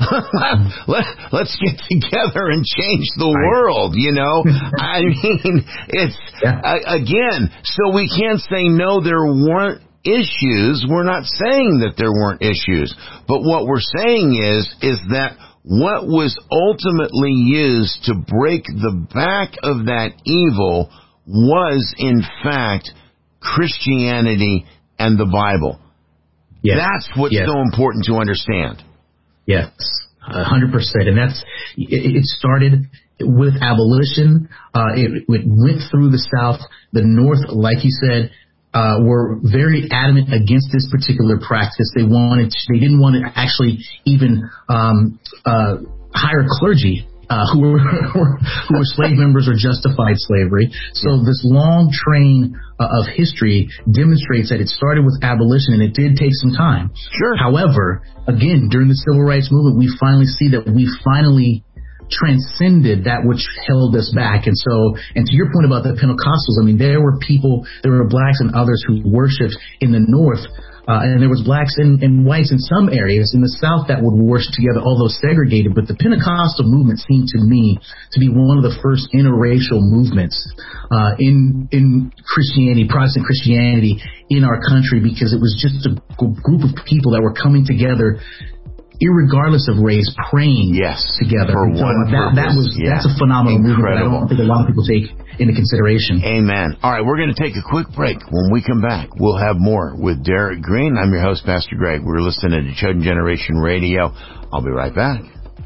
Let, let's get together and change the world, you know? I mean, it's, yeah. uh, again, so we can't say, no, there weren't issues. We're not saying that there weren't issues. But what we're saying is, is that what was ultimately used to break the back of that evil was, in fact, Christianity and the Bible. Yes. That's what's yes. so important to understand. Yes, a hundred percent. And that's, it, it started with abolition. Uh, it, it went through the South. The North, like you said, uh, were very adamant against this particular practice. They wanted, to, they didn't want to actually even, um, uh, hire clergy. Uh, who were who were slave members or justified slavery. So this long train uh, of history demonstrates that it started with abolition, and it did take some time. Sure. However, again, during the Civil Rights Movement, we finally see that we finally transcended that which held us back. And so, and to your point about the Pentecostals, I mean, there were people, there were blacks and others who worshipped in the North. Uh, and there was blacks and, and whites in some areas in the South that would worship together, although segregated. But the Pentecostal movement seemed to me to be one of the first interracial movements uh, in in Christianity, Protestant Christianity in our country, because it was just a g- group of people that were coming together, irregardless of race, praying yes, together. For so one that, that was yeah. that's a phenomenal Incredible. movement that I don't think a lot of people take into consideration. Amen. All right, we're going to take a quick break. When we come back, we'll have more with Derek Green. I'm your host, Pastor Greg. We're listening to Chosen Generation Radio. I'll be right back.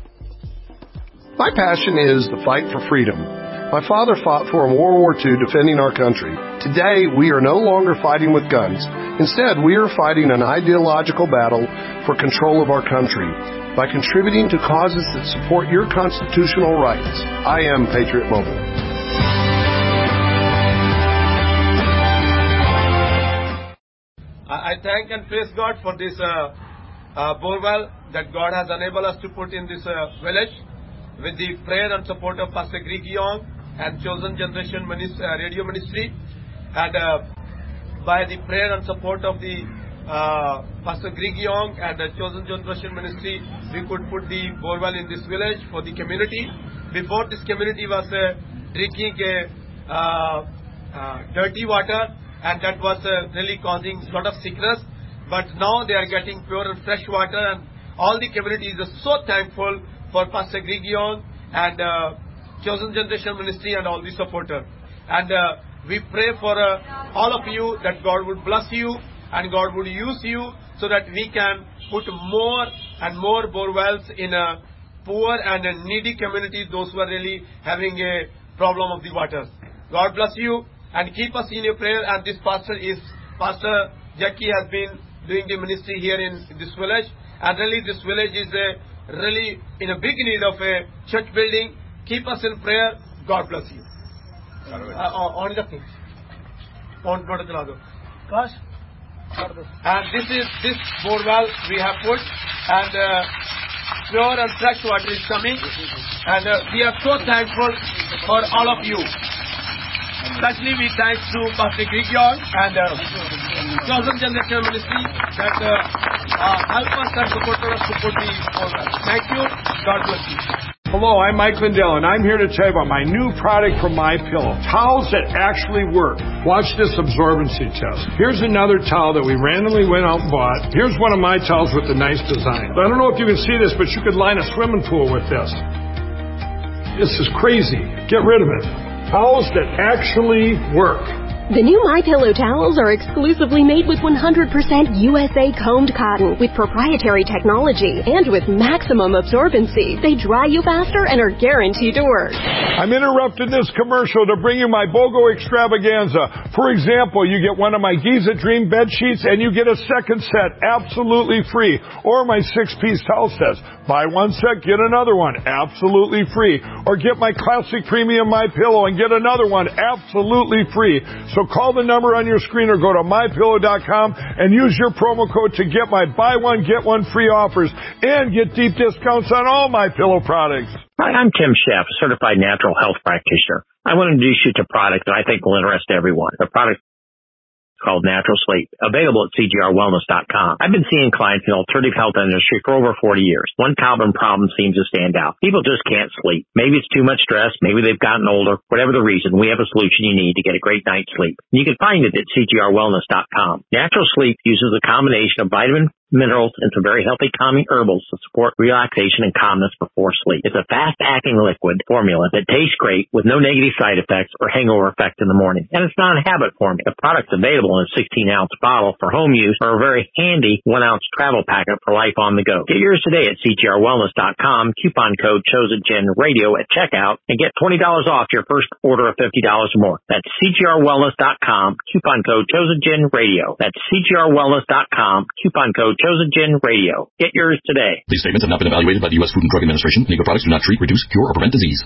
My passion is the fight for freedom. My father fought for in World War Two defending our country. Today, we are no longer fighting with guns. Instead, we are fighting an ideological battle for control of our country by contributing to causes that support your constitutional rights. I am Patriot Mobile. I thank and praise God for this uh, uh, borewell that God has enabled us to put in this uh, village with the prayer and support of Pastor Greg Young and Chosen Generation Ministry, uh, Radio Ministry, and uh, by the prayer and support of the uh, Pastor Greg Young and the Chosen Generation Ministry, we could put the borewell in this village for the community. Before, this community was uh, drinking uh, uh, uh, dirty water, and that was uh, really causing a lot of sickness. But now they are getting pure and fresh water, and all the community is so thankful for Pastor Greg Young and uh, Chosen Generation Ministry and all the supporters. And uh, we pray for uh, all of you that God would bless you and God would use you so that we can put more and more borewells in a poor and a needy community, those who are really having a problem of the water. God bless you and keep us in your prayer. And this pastor is Pastor Jackie has been doing the ministry here in this village, and really this village is a, really in a big need of a church building. Keep us in prayer. God bless you. On the things. And this is this borewell we have put, and uh, pure and fresh water is coming, and uh, we are so thankful for all of you. Especially we thanks to Pastor Grigion and uh, Chosen Generation Ministry that uh, uh, help us and support us to put the borewell. Thank you. God bless you. Hello, I'm Mike Lindell, and I'm here to tell you about my new product from MyPillow. Towels that actually work. Watch this absorbency test. Here's another towel that we randomly went out and bought. Here's one of my towels with a nice design. I don't know if you can see this, but you could line a swimming pool with this. This is crazy. Get rid of it. Towels that actually work. The new MyPillow towels are exclusively made with one hundred percent U S A combed cotton with proprietary technology and with maximum absorbency. They dry you faster and are guaranteed to work. I'm interrupting this commercial to bring you my BOGO extravaganza. For example, you get one of my Giza Dream bed sheets and you get a second set absolutely free. Or my six-piece towel sets. Buy one set, get another one absolutely free. Or get my classic premium MyPillow and get another one absolutely free. So call the number on your screen or go to my pillow dot com and use your promo code to get my buy one, get one free offers and get deep discounts on all MyPillow products. Hi, I'm Tim Sheff, a certified natural health practitioner. I want to introduce you to a product that I think will interest everyone. The product called Natural Sleep, available at C G R wellness dot com. I've been seeing clients in the alternative health industry for over forty years. One common problem seems to stand out. People just can't sleep. Maybe it's too much stress. Maybe they've gotten older. Whatever the reason, we have a solution you need to get a great night's sleep. You can find it at C G R wellness dot com. Natural Sleep uses a combination of vitamin, minerals, and some very healthy calming herbals to support relaxation and calmness before sleep. It's a fast-acting liquid formula that tastes great with no negative side effects or hangover effect in the morning. And it's not a habit formula. The product's available in a sixteen-ounce bottle for home use or a very handy one-ounce travel packet for life on the go. Get yours today at C G R wellness dot com, coupon code ChosenGenRadio at checkout, and get twenty dollars off your first order of fifty dollars or more. That's C G R wellness dot com, coupon code ChosenGenRadio. That's C G R wellness dot com, coupon code Chosen Gen Radio. Get yours today. These statements have not been evaluated by the U S Food and Drug Administration. Legal products do not treat, reduce, cure, or prevent disease.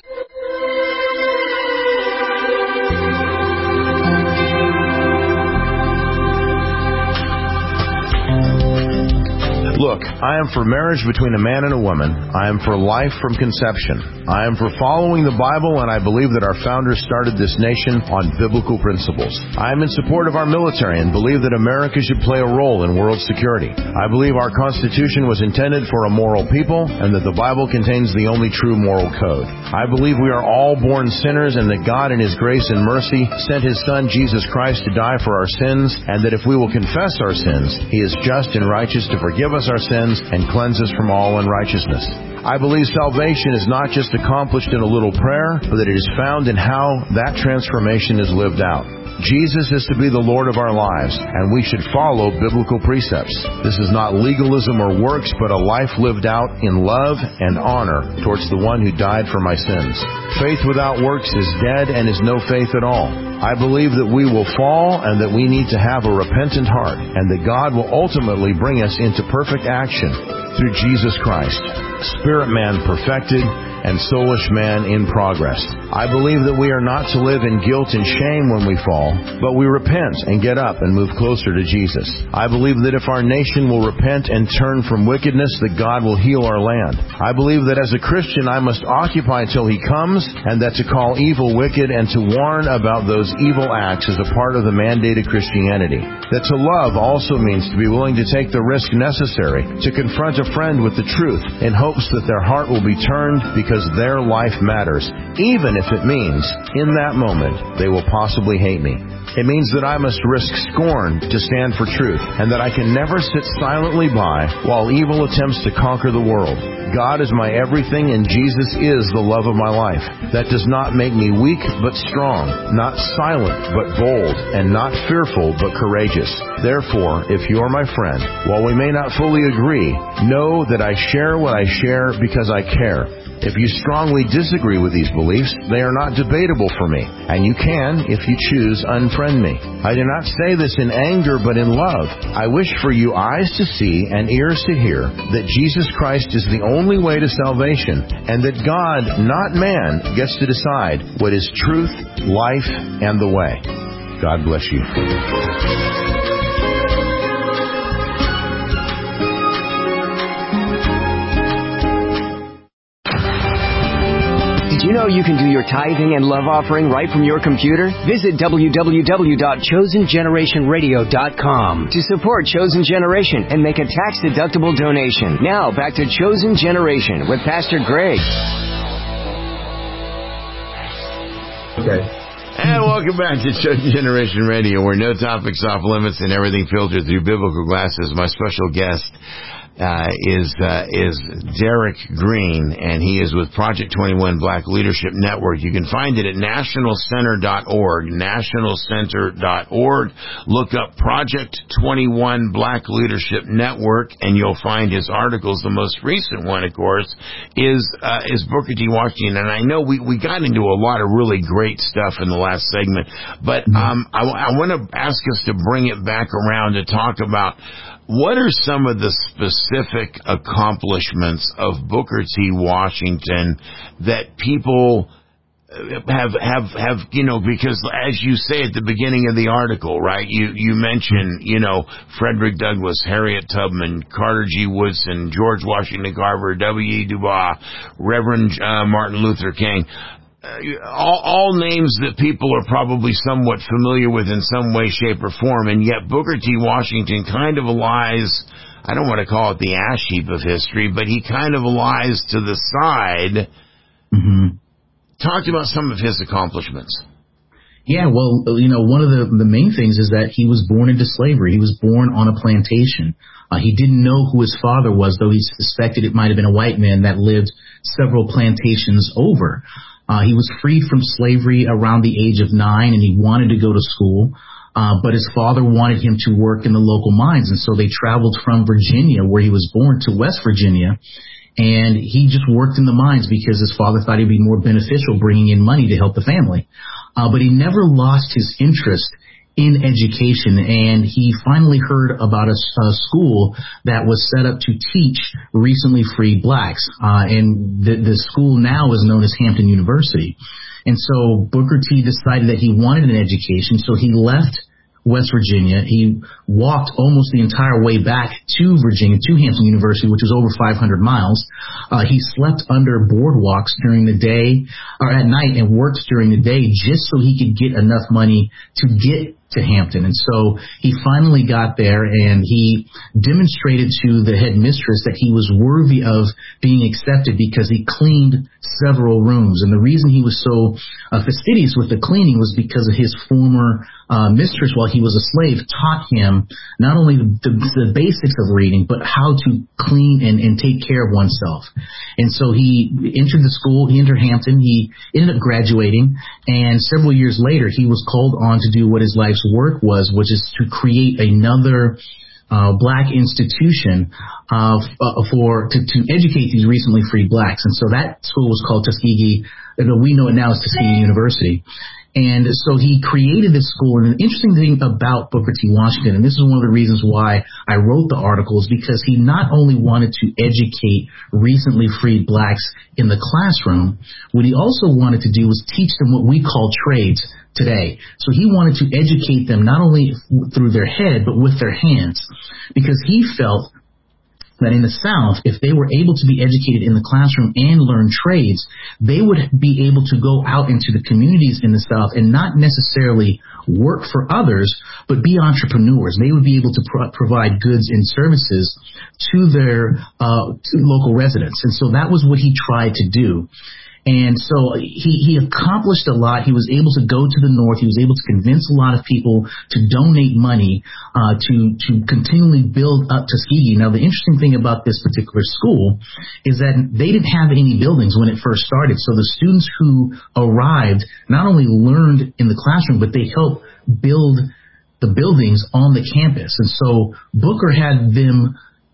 Look, I am for marriage between a man and a woman. I am for life from conception. I am for following the Bible, and I believe that our founders started this nation on biblical principles. I am in support of our military and believe that America should play a role in world security. I believe our Constitution was intended for a moral people, and that the Bible contains the only true moral code. I believe we are all born sinners, and that God in His grace and mercy sent His Son, Jesus Christ, to die for our sins, and that if we will confess our sins, He is just and righteous to forgive us our sins and cleanse us from all unrighteousness. I believe salvation is not just accomplished in a little prayer, but that it is found in how that transformation is lived out. Jesus is to be the Lord of our lives, and we should follow biblical precepts. This is not legalism or works, but a life lived out in love and honor towards the one who died for my sins. Faith without works is dead and is no faith at all. I believe that we will fall and that we need to have a repentant heart, and that God will ultimately bring us into perfect action through Jesus Christ. Spirit man perfected and soulish man in progress. I believe that we are not to live in guilt and shame when we fall, but we repent and get up and move closer to Jesus. I believe that if our nation will repent and turn from wickedness, that God will heal our land. I believe that as a Christian I must occupy till He comes, and that to call evil wicked and to warn about those evil acts is a part of the mandated Christianity. That to love also means to be willing to take the risk necessary to confront a friend with the truth in hopes that their heart will be turned because their life matters, even if it means, in that moment, they will possibly hate me. It means that I must risk scorn to stand for truth, and that I can never sit silently by while evil attempts to conquer the world. God is my everything, and Jesus is the love of my life. That does not make me weak, but strong, not silent, but bold, and not fearful, but courageous. Therefore, if you're my friend, while we may not fully agree, know that I share what I share because I care. If you strongly disagree with these beliefs, they are not debatable for me, and you can, if you choose, unfriend me. I do not say this in anger, but in love. I wish for you eyes to see and ears to hear that Jesus Christ is the only way to salvation, and that God, not man, gets to decide what is truth, life, and the way. God bless you. Did you know you can do your tithing and love offering right from your computer? Visit w w w dot chosen generation radio dot com to support Chosen Generation and make a tax-deductible donation. Now, back to Chosen Generation with Pastor Greg. Okay. And welcome back to Chosen Generation Radio, where no topics off limits and everything filtered through biblical glasses. My special guest Uh, is uh, is Derek Green, and he is with Project twenty-one Black Leadership Network. You can find it at national center dot org, national center dot org. Look up Project twenty-one Black Leadership Network, and you'll find his articles. The most recent one, of course, is uh, is Booker T. Washington. And I know we, we got into a lot of really great stuff in the last segment, but um, I, I want to ask us to bring it back around to talk about what are some of the specific accomplishments of Booker T. Washington that people have, have, have, you know, because as you say at the beginning of the article, right, you, you mention, you know, Frederick Douglass, Harriet Tubman, Carter G. Woodson, George Washington Carver, W E. Du Bois, Reverend uh, Martin Luther King. Uh, all, all names that people are probably somewhat familiar with in some way, shape, or form, and yet Booker T. Washington kind of lies, I don't want to call it the ash heap of history, but he kind of lies to the side. Mm-hmm. Talked about some of his accomplishments. Yeah, well, you know, one of the, the main things is that he was born into slavery. He was born on a plantation. Uh, he didn't know who his father was, though he suspected it might have been a white man that lived several plantations over. Uh, he was freed from slavery around the age of nine, and he wanted to go to school, uh, but his father wanted him to work in the local mines, and so they traveled from Virginia, where he was born, to West Virginia, and he just worked in the mines because his father thought it would be more beneficial bringing in money to help the family. Uh, but he never lost his interest in education, and he finally heard about a, a school that was set up to teach recently freed blacks, uh, and the, the school now is known as Hampton University. And so Booker T decided that he wanted an education, so he left West Virginia. He walked almost the entire way back to Virginia, to Hampton University, which was over five hundred miles. Uh, he slept under boardwalks during the day or at night and worked during the day just so he could get enough money to get to Hampton. And so he finally got there, and he demonstrated to the headmistress that he was worthy of being accepted because he cleaned several rooms. And the reason he was so uh, fastidious with the cleaning was because of his former uh, mistress, while he was a slave, taught him not only the, the basics of reading, but how to clean and, and take care of oneself. And so he entered the school, he entered Hampton, he ended up graduating, and several years later he was called on to do what his life's work was, which is to create another uh, black institution uh, uh, for to, to educate these recently freed blacks. And so that school was called Tuskegee. We know it now as Tuskegee University. And so he created this school. And an interesting thing about Booker T. Washington, and this is one of the reasons why I wrote the article, is because he not only wanted to educate recently freed blacks in the classroom, what he also wanted to do was teach them what we call trades today. So he wanted to educate them not only through their head, but with their hands, because he felt that in the South, if they were able to be educated in the classroom and learn trades, they would be able to go out into the communities in the South and not necessarily work for others, but be entrepreneurs. They would be able to pro- provide goods and services to their uh, to local residents. And so that was what he tried to do. And so he, he accomplished a lot. He was able to go to the North. He was able to convince a lot of people to donate money uh, to, to continually build up Tuskegee. Now, the interesting thing about this particular school is that they didn't have any buildings when it first started. So the students who arrived not only learned in the classroom, but they helped build the buildings on the campus. And so Booker had them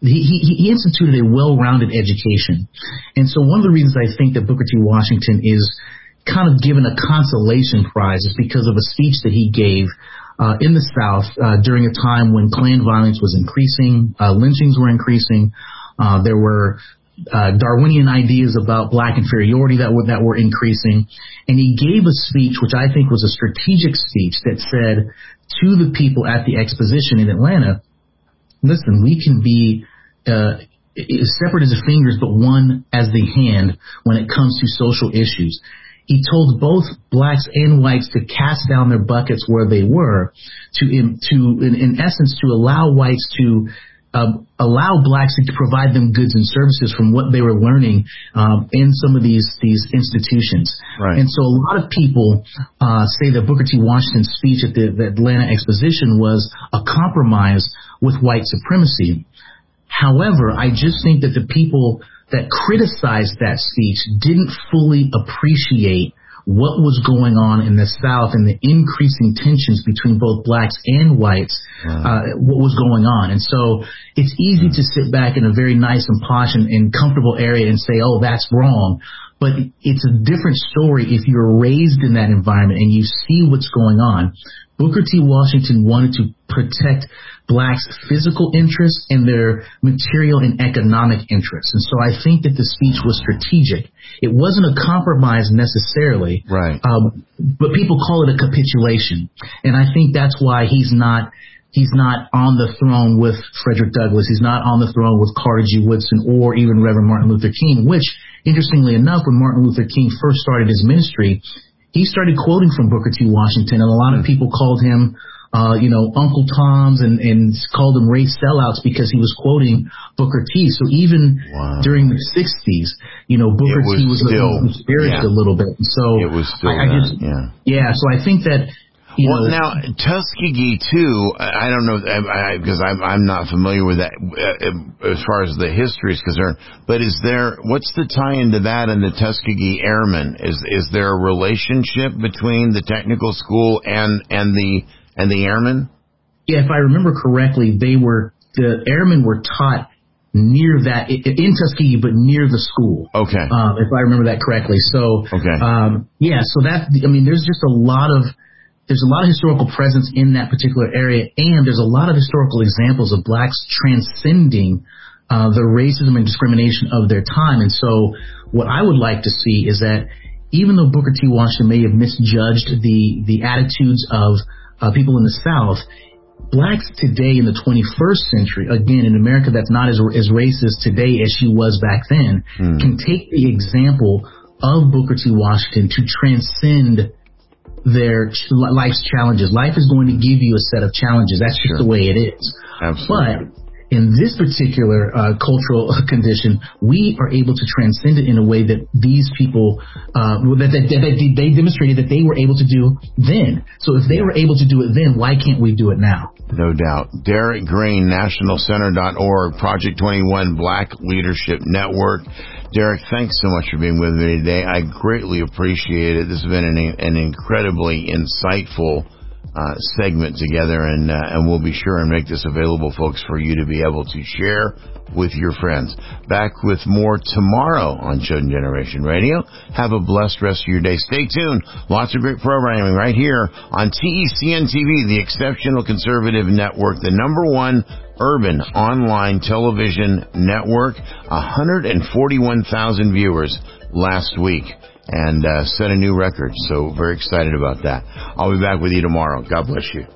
he, he, he instituted a well-rounded education. And so one of the reasons I think that Booker T. Washington is kind of given a consolation prize is because of a speech that he gave uh, in the South uh, during a time when Klan violence was increasing, uh, lynchings were increasing, uh, there were uh, Darwinian ideas about black inferiority that were, that were increasing. And he gave a speech, which I think was a strategic speech, that said to the people at the exposition in Atlanta, listen, we can be uh, separate as the fingers, but one as the hand when it comes to social issues. He told both blacks and whites to cast down their buckets where they were, to, in, to in, in essence, to allow whites to uh, allow blacks to provide them goods and services from what they were learning um, in some of these these institutions. Right. And so a lot of people uh, say that Booker T. Washington's speech at the, the Atlanta Exposition was a compromise with white supremacy. However, I just think that the people that criticized that speech didn't fully appreciate what was going on in the South and the increasing tensions between both blacks and whites, uh, what was going on. And so it's easy to sit back in a very nice and posh and, and comfortable area and say, oh, that's wrong. But it's a different story if you're raised in that environment and you see what's going on. Booker T. Washington wanted to protect blacks' physical interests and their material and economic interests. And so I think that the speech was strategic. It wasn't a compromise necessarily, right? Um, but people call it a capitulation. And I think that's why he's not he's not on the throne with Frederick Douglass. He's not on the throne with Carter G. Woodson or even Reverend Martin Luther King, which, interestingly enough, when Martin Luther King first started his ministry, he started quoting from Booker T. Washington, and a lot of people called him, uh, you know, Uncle Tom's and, and called him race sellouts because he was quoting Booker T. So even wow. during the sixties, you know, Booker was T was still, disparaged yeah. a little bit. So it was still I, I just, yeah. yeah. So I think that. You well, know, now Tuskegee too. I don't know because I'm I'm not familiar with that uh, as far as the history is concerned. But is there what's the tie into that and the Tuskegee Airmen? Is is there a relationship between the technical school and and the and the airmen? Yeah, if I remember correctly, they were the airmen were taught near that in Tuskegee, but near the school. Okay, um, if I remember that correctly. So okay, um, yeah. So that I mean, there's just a lot of There's a lot of historical presence in that particular area, and there's a lot of historical examples of blacks transcending uh, the racism and discrimination of their time. And so what I would like to see is that even though Booker T. Washington may have misjudged the, the attitudes of uh, people in the South, blacks today in the twenty-first century, again, in America that's not as, as racist today as she was back then, hmm. can take the example of Booker T. Washington to transcend their life's challenges. Life is going to give you a set of challenges. That's just sure. the way it is. Absolutely. But in this particular uh, cultural condition, we are able to transcend it in a way that these people, uh, that, that, that, that they demonstrated that they were able to do then. So if they were able to do it then, why can't we do it now? No doubt. Derek Green, national center dot org, Project twenty-one, Black Leadership Network. Derek, thanks so much for being with me today. I greatly appreciate it. This has been an, an incredibly insightful uh, segment together, and uh, and we'll be sure and make this available, folks, for you to be able to share with your friends. Back with more tomorrow on Chosen Generation Radio. Have a blessed rest of your day. Stay tuned. Lots of great programming right here on T E C N T V, the Exceptional Conservative Network, the number one urban online television network. one hundred forty-one thousand viewers last week, and uh, set a new record. So very excited about that. I'll be back with you tomorrow. God bless you.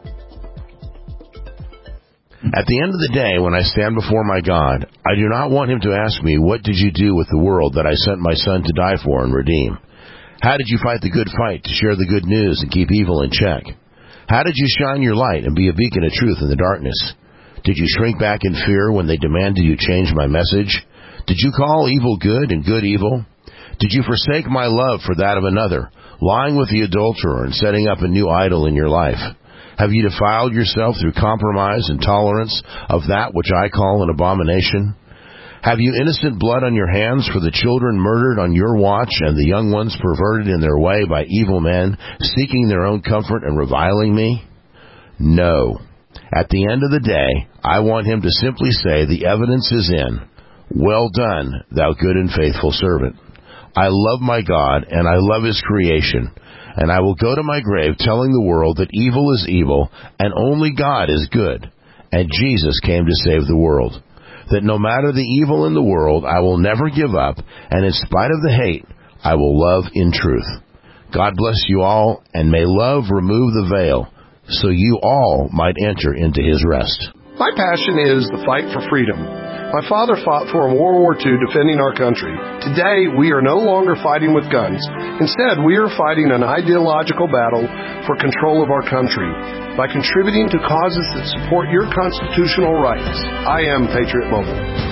At the end of the day, when I stand before my God, I do not want him to ask me, what did you do with the world that I sent my son to die for and redeem? How did you fight the good fight to share the good news and keep evil in check? How did you shine your light and be a beacon of truth in the darkness? Did you shrink back in fear when they demanded you change my message? Did you call evil good and good evil? Did you forsake my love for that of another, lying with the adulterer and setting up a new idol in your life? Have you defiled yourself through compromise and tolerance of that which I call an abomination? Have you innocent blood on your hands for the children murdered on your watch and the young ones perverted in their way by evil men, seeking their own comfort and reviling me? No. At the end of the day, I want him to simply say the evidence is in. Well done, thou good and faithful servant. I love my God, and I love his creation, and I will go to my grave telling the world that evil is evil, and only God is good, and Jesus came to save the world. That no matter the evil in the world, I will never give up, and in spite of the hate, I will love in truth. God bless you all, and may love remove the veil, so you all might enter into his rest. My passion is the fight for freedom. My father fought for in World War Two defending our country. Today, we are no longer fighting with guns. Instead, we are fighting an ideological battle for control of our country by contributing to causes that support your constitutional rights. I am Patriot Mobile.